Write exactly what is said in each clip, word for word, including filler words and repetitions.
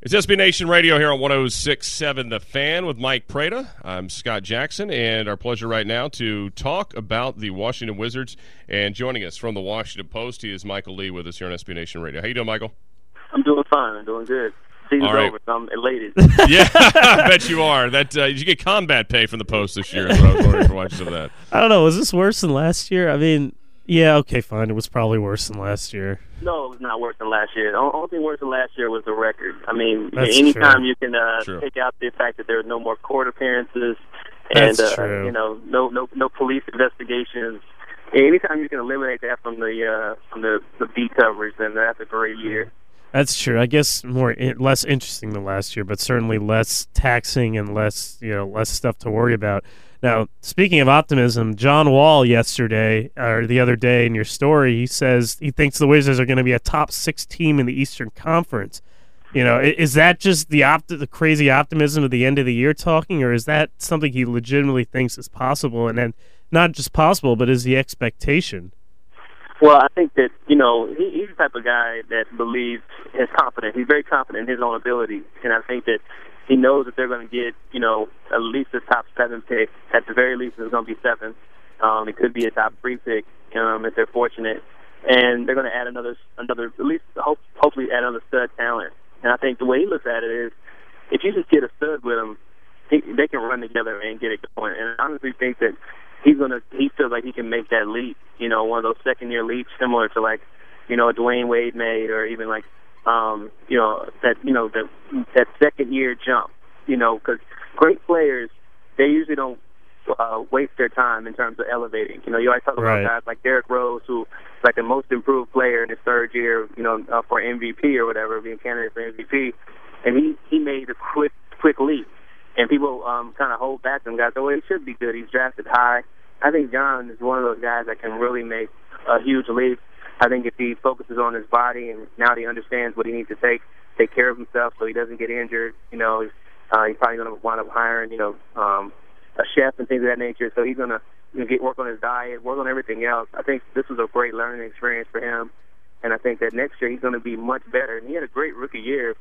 It's S B Nation Radio here on one oh six point seven The Fan with Mike Prada. I'm Scott Jackson, and our pleasure right now to talk about the Washington Wizards. And joining us from the Washington Post, he is Michael Lee with us here on S B Nation Radio. How you doing, Michael? I'm doing fine. I'm doing good. Season's right. over, so I'm elated. Yeah, I bet you are. That uh, did you get combat pay from the Post this year? Is what I was wondering for watching some of that. I don't know. Was this worse than last year? I mean, yeah, okay, fine. It was probably worse than last year. No, it was not worse than last year. The only thing worse than last year was the record. I mean, That's anytime true. you can uh, True. take out the fact that there are no more court appearances and That's uh, true. you know, no no no police investigations. Anytime you can eliminate that from the uh, from the the beat coverage, then that's a great year. That's true. I guess more less interesting than last year, but certainly less taxing and less, you know, less stuff to worry about. Now, speaking of optimism, John Wall yesterday, or the other day in your story, he says he thinks the Wizards are going to be a top six team in the Eastern Conference. You know, is that just the opt- the crazy optimism of the end of the year talking, or is that something he legitimately thinks is possible, and then not just possible, but is the expectation? Well, I think that, you know, he, he's the type of guy that believes, is confident. He's very confident in his own ability, and I think that he knows that they're going to get, you know, at least a top seven pick. At the very least, it's going to be seven. Um, it could be a top three pick um, if they're fortunate. And they're going to add another, another at least hope, hopefully add another stud talent. And I think the way he looks at it is, if you just get a stud with him, he, they can run together and get it going. And I honestly think that he's going to, he feels like he can make that leap, you know, one of those second-year leaps similar to, like, you know, Dwayne Wade made, or even like, Um, you know, that, you know, that, that second year jump, you know, because great players, they usually don't uh, waste their time in terms of elevating. You know, you always talk Right. about guys like Derrick Rose, who is like the most improved player in his third year, you know, uh, for M V P or whatever, being candidate for M V P. And he, he made a quick, quick leap. And people um, kind of hold back them guys. Oh, well, he should be good. He's drafted high. I think John is one of those guys that can really make a huge leap. I think if he focuses on his body and now that he understands what he needs to take, take care of himself so he doesn't get injured, you know, uh, he's probably going to wind up hiring, you know, um, a chef and things of that nature. So he's going to, you know, get work on his diet, work on everything else. I think this was a great learning experience for him, and I think that next year he's going to be much better. And he had a great rookie year.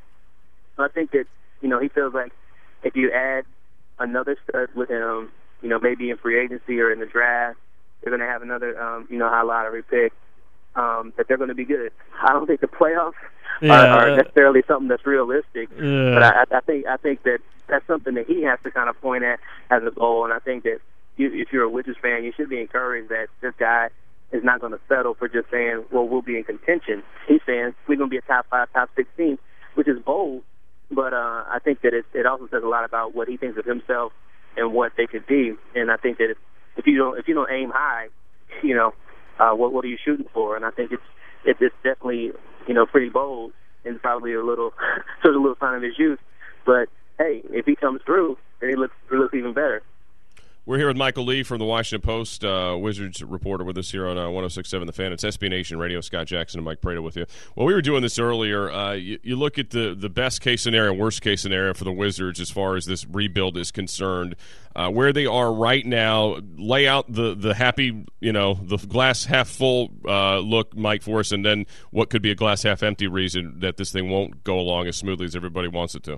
I think that, you know, he feels like if you add another stud with him, you know, maybe in free agency or in the draft, they're going to have another, um, you know, high lottery pick. Um, that they're going to be good. I don't think the playoffs Yeah, are, are uh, necessarily something that's realistic, Yeah. but I, I think I think that that's something that he has to kind of point at as a goal. And I think that you, if you're a Wizards fan, you should be encouraged that this guy is not going to settle for just saying, "Well, we'll be in contention." He's saying we're going to be a top five, top six team, which is bold, but uh, I think that it, it also says a lot about what he thinks of himself and what they could be. And I think that if, if you don't if you don't aim high, you know. Uh, what what are you shooting for? And I think it's it's, it's definitely, you know, pretty bold and probably a little sort of a little sign of his youth. But hey, if he comes through, then he looks he looks even better. We're here with Michael Lee from the Washington Post, uh, Wizards reporter with us here on uh, one oh six point seven The Fan. It's S B Nation Radio. Scott Jackson and Mike Prada with you. Well, we were doing this earlier. Uh, you, you look at the, the best-case scenario, worst-case scenario for the Wizards as far as this rebuild is concerned. Uh, where they are right now, lay out the, the happy, you know, the glass half-full uh, look, Mike, for us, and then what could be a glass half-empty reason that this thing won't go along as smoothly as everybody wants it to.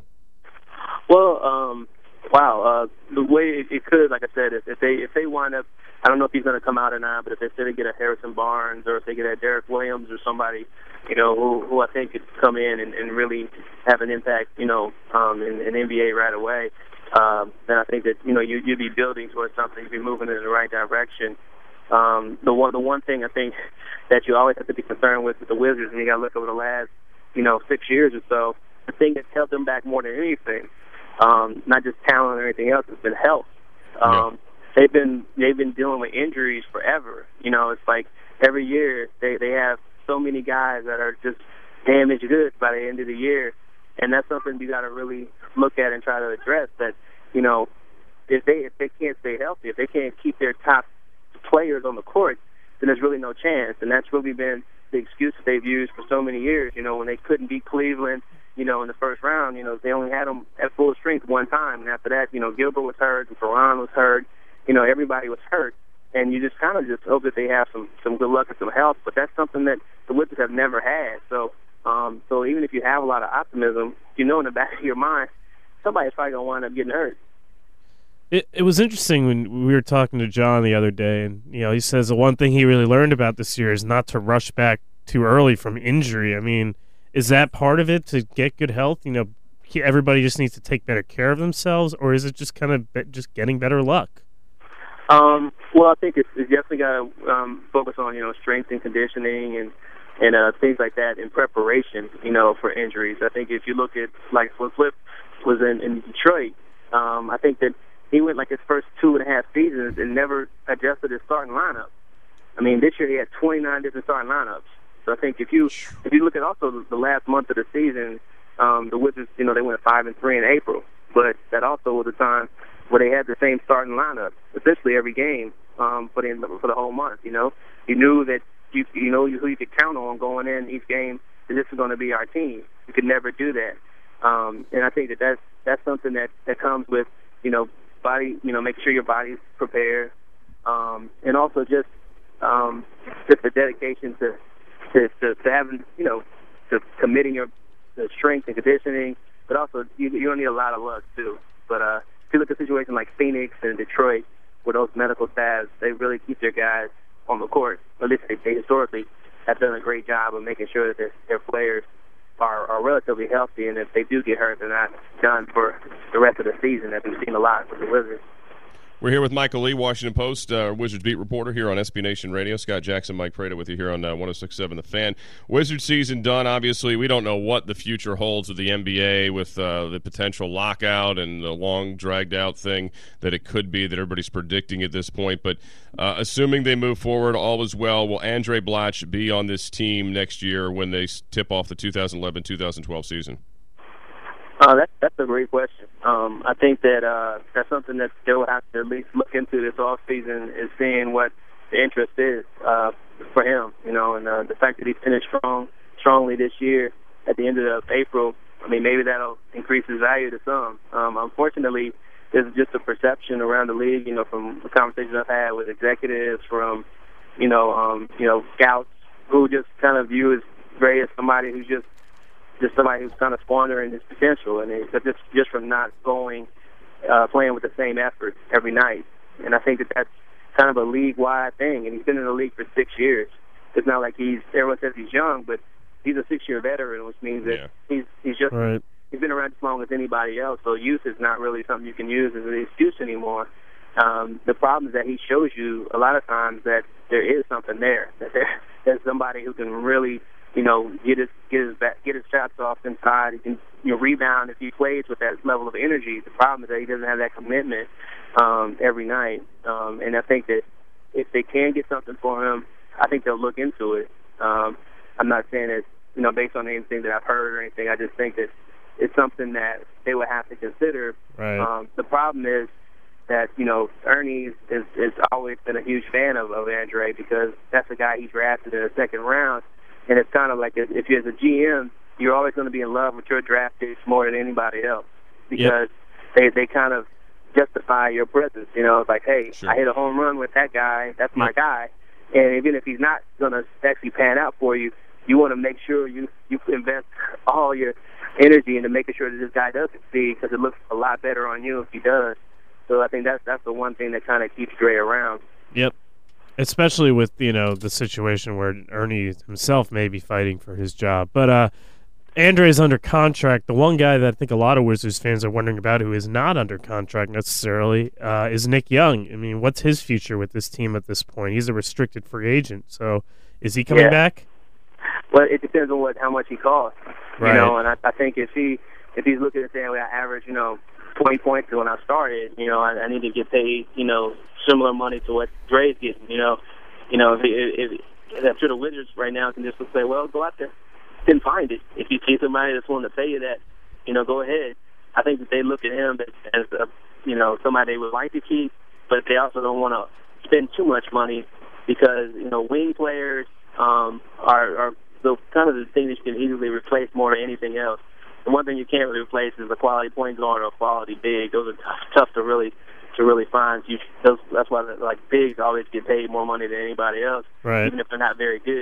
Well, um, wow, uh, the way it, it could, like I said, if, if they if they wind up, I don't know if he's going to come out or not, but if they say they get a Harrison Barnes or if they get a Derek Williams or somebody, you know, who, who I think could come in and, and really have an impact, you know, um, in, in N B A right away, um, then I think that, you know, you, you'd be building towards something, you'd be moving in the right direction. Um, the one the one thing I think that you always have to be concerned with with the Wizards, and you got to look over the last, you know, six years or so, the thing that's held them back more than anything, um, not just talent or anything else, has been health. Um, Yeah. They've been they've been dealing with injuries forever. You know, it's like every year they they have so many guys that are just damaged goods by the end of the year, and that's something you got to really look at and try to address. That, you know, if they if they can't stay healthy, if they can't keep their top players on the court, then there's really no chance. And that's really been the excuse that they've used for so many years. You know, when they couldn't beat Cleveland, you know, in the first round, you know, they only had them at full strength one time, and after that, you know, Gilbert was hurt, and Ferran was hurt. You know, everybody was hurt, and you just kind of just hope that they have some some good luck and some health. But that's something that the Wizards have never had. So Um, so even if you have a lot of optimism, you know in the back of your mind, somebody's probably going to wind up getting hurt. It it was interesting when we were talking to John the other day, and you know he says the one thing he really learned about this year is not to rush back too early from injury. I mean, is that part of it to get good health? You know, everybody just needs to take better care of themselves, or is it just kind of be, just getting better luck? Um, well, I think it's, it's definitely got to um, focus on you know strength and conditioning and and uh, things like that in preparation, you know, for injuries. I think if you look at like when Flip was in, in Detroit, um, I think that he went like his first two and a half seasons and never adjusted his starting lineup. I mean, this year he had twenty-nine different starting lineups. So I think if you if you look at also the, the last month of the season, um, the Wizards, you know, they went five and three in April, but that also was a time where they had the same starting lineup essentially every game um, for the for the whole month. You know, you knew that you you know who you could count on going in each game. That this is going to be our team. You could never do that, um, and I think that that's that's something that that comes with you know. body, you know, make sure your body's prepared, um, and also just um, just the dedication to, to to to having, you know, to committing your the strength and conditioning, but also you you don't need a lot of luck too. But uh, if you look at a situation like Phoenix and Detroit, where those medical staffs, they really keep their guys on the court. At least they, they historically have done a great job of making sure that their, their players Are, are relatively healthy, and if they do get hurt, they're not done for the rest of the season, as we've seen a lot with the Wizards. We're here with Michael Lee, Washington Post, uh, Wizards beat reporter here on S B Nation Radio. Scott Jackson, Mike Prada with you here on uh, one oh six point seven The Fan. Wizards season done. Obviously, we don't know what the future holds of the N B A with uh, the potential lockout and the long, dragged-out thing that it could be that everybody's predicting at this point. But uh, assuming they move forward, all is well, will Andre Blatche be on this team next year when they tip off the two thousand eleven two thousand twelve season? Uh, that's that's a great question. Um, I think that uh, that's something that they will have to at least look into this off season, is seeing what the interest is uh, for him. You know, and uh, the fact that he finished strong, strongly this year at the end of April. I mean, maybe that'll increase his value to some. Um, unfortunately, there's just a perception around the league. You know, from the conversations I've had with executives, from you know, um, you know, scouts who just kind of view Ray as somebody who's just just somebody who's kind of squandering his potential, and it's just just from not going, uh, playing with the same effort every night. And I think that that's kind of a league-wide thing. And he's been in the league for six years. It's not like he's everyone says he's young, but he's a six-year veteran, which means that yeah. he's he's just right. he's been around as long as anybody else. So youth is not really something you can use as an excuse anymore. Um, the problem is that he shows you a lot of times that there is something there, that there, there's somebody who can really, you know, get his get his back, get his shots off inside. He can, you know, rebound if he plays with that level of energy. The problem is that he doesn't have that commitment um, every night. Um, and I think that if they can get something for him, I think they'll look into it. Um, I'm not saying that, you know, based on anything that I've heard or anything. I just think that it's something that they would have to consider. Right. Um, the problem is that, you know, Ernie is, is always been a huge fan of, of Andre, because that's the guy he drafted in the second round. And it's kind of like if you're as a G M, you're always going to be in love with your draft picks more than anybody else, because yep. they they kind of justify your presence. You know, it's like, hey, sure. I hit a home run with that guy. That's my yep. guy. And even if he's not going to actually pan out for you, you want to make sure you, you invest all your energy into making sure that this guy does succeed, because it looks a lot better on you if he does. So I think that's that's the one thing that kind of keeps Dre around. Yep. Especially with, you know, the situation where Ernie himself may be fighting for his job. But uh, Andre is under contract. The one guy that I think a lot of Wizards fans are wondering about, who is not under contract necessarily, uh, is Nick Young. I mean, what's his future with this team at this point? He's a restricted free agent. So is he coming yeah. back? Well, it depends on what how much he costs. Right. You know, and I, I think if he if he's looking at saying, well, I average, you know, twenty points when I started, you know, I, I need to get paid, you know, similar money to what Dre's getting, you know. You know, if, if, if I'm sure the Wizards right now can just say, well, go out there and find it. If you see somebody that's willing to pay you that, you know, go ahead. I think that they look at him as, a, you know, somebody they would like to keep, but they also don't want to spend too much money, because, you know, wing players um, are, are the kind of the thing that you can easily replace more than anything else. The one thing you can't really replace is a quality point guard or a quality big. Those are tough, tough to really to really find. You, those, that's why like bigs always get paid more money than anybody else, right. even if they're not very good.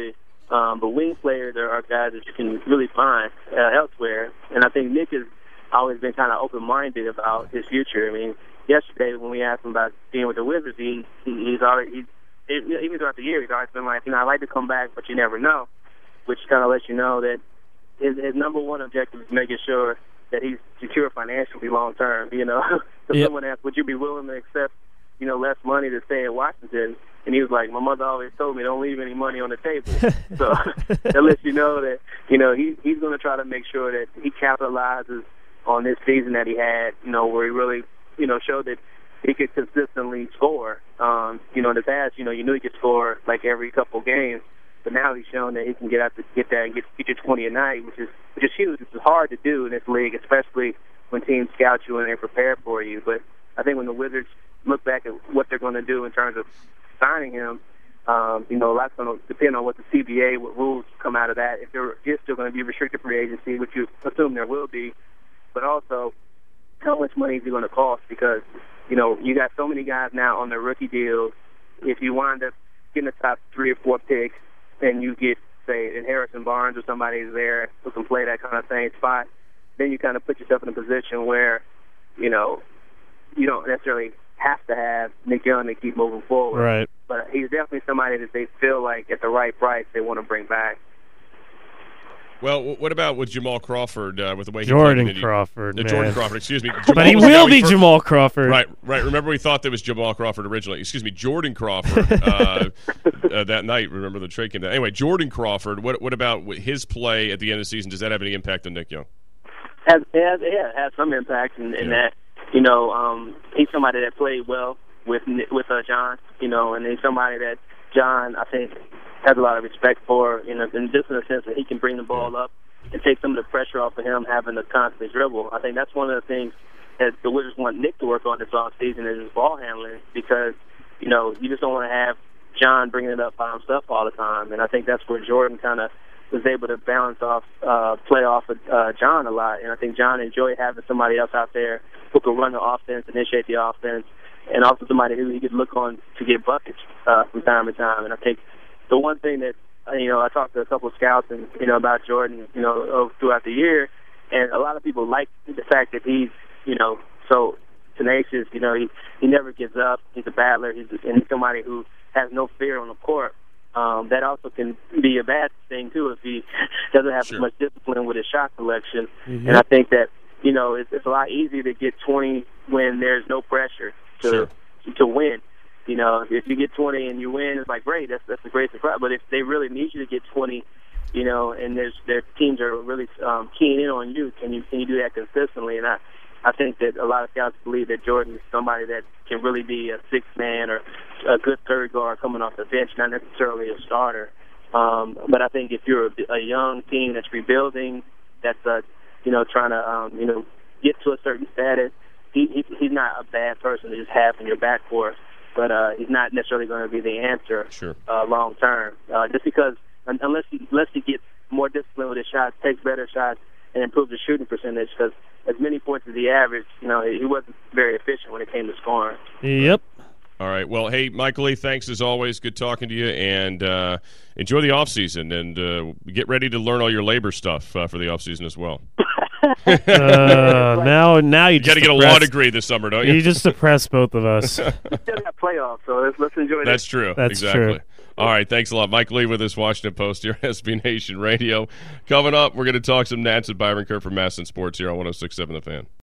Um, but wing players are, are guys that you can really find uh, elsewhere. And I think Nick has always been kind of open-minded about his future. I mean, yesterday when we asked him about being with the Wizards, he, he he's already he's, it, even throughout the year he's always been like, you know, I'd like to come back, but you never know, which kind of lets you know that his, his number one objective is making sure that he's secure financially long term. You know, so yep. someone asked, would you be willing to accept, you know, less money to stay in Washington? And he was like, my mother always told me, don't leave any money on the table. So that lets you know that, you know, he, he's going to try to make sure that he capitalizes on this season that he had, you know, where he really, you know, showed that he could consistently score. Um, you know, in the past, you know, you knew he could score like every couple games, but now he's shown that he can get out to get that and get, get you twenty a night, which is which is huge. It's hard to do in this league, especially when teams scout you and they're prepared for you. But I think when the Wizards look back at what they're going to do in terms of signing him, um, you know, a lot's going to depend on what the C B A, what rules come out of that. If there is still going to be restricted free agency, which you assume there will be, but also how much money is it going to cost? Because, you know, you got so many guys now on their rookie deals. If you wind up getting the top three or four picks and you get, say, in Harrison Barnes or somebody is there who can play that kind of same spot, then you kind of put yourself in a position where, you know, you don't necessarily have to have Nick Young to keep moving forward. Right. But he's definitely somebody that they feel like at the right price they want to bring back. Well, what about with Jamal Crawford, uh, with the way he Jordan played? Crawford, Uh, man. Jordan Crawford, excuse me. But Jamal he was the guy will we be first- Jamal Crawford. Right, right. Remember, we thought that was Jamal Crawford originally. Excuse me, Jordan Crawford. uh, uh, that night, remember the trade came down. Anyway, Jordan Crawford. What what about his play at the end of the season? Does that have any impact on Nick Young? Has, has yeah, it has some impact in, in Yeah. that, you know, um, he's somebody that played well with with uh, John, you know, and he's somebody that John, I think, has a lot of respect for, you know, and just in the sense that he can bring the ball up and take some of the pressure off of him having to constantly dribble. I think that's one of the things that the Wizards want Nick to work on this offseason is his ball handling, because, you know, you just don't want to have John bringing it up by himself all the time. And I think that's where Jordan kind of was able to balance off, uh, play off of uh, John a lot. And I think John enjoyed having somebody else out there who could run the offense, initiate the offense, and also somebody who he could look on to get buckets uh, from time to time. And I think the one thing that, you know, I talked to a couple of scouts and, you know, about Jordan, you know, throughout the year, and a lot of people like the fact that he's, you know, so tenacious. You know, he he never gives up. He's a battler. He's, and he's somebody who has no fear on the court. Um, that also can be a bad thing, too, if he doesn't have Sure. as much discipline with his shot selection. Mm-hmm. And I think that, you know, it's, it's a lot easier to get twenty when there's no pressure to Sure. to win. You know, if you get twenty and you win, it's like, great, that's that's a great surprise. But if they really need you to get twenty, you know, and there's their teams are really um, keying in on you, can you can you do that consistently? And I, I think that a lot of scouts believe that Jordan is somebody that can really be a sixth man or a good third guard coming off the bench, not necessarily a starter. Um, but I think if you're a, a young team that's rebuilding, that's uh, you know trying to um, you know get to a certain status, he, he he's not a bad person to just have in your backcourt. But uh, he's not necessarily going to be the answer Sure. uh, long term. Uh, just because un- unless he unless he gets more discipline with his shots, takes better shots, and improves his shooting percentage, because as many points as he averaged, you know, he wasn't very efficient when it came to scoring. Yep. All right. Well, hey, Michael Lee, thanks as always. Good talking to you, and uh, enjoy the off season, and uh, get ready to learn all your labor stuff uh, for the off season as well. Uh, now, now you, You got just to get a depressed- law degree this summer, don't you? You just depressed both of us. Still got playoffs, so let's, let's enjoy That's that. true. That's exactly. true. All right. Thanks a lot. Mike Lee with us, Washington Post here at S B Nation Radio. Coming up, we're going to talk some Nats and Byron Kerr from Masson Sports here on one oh six point seven The Fan.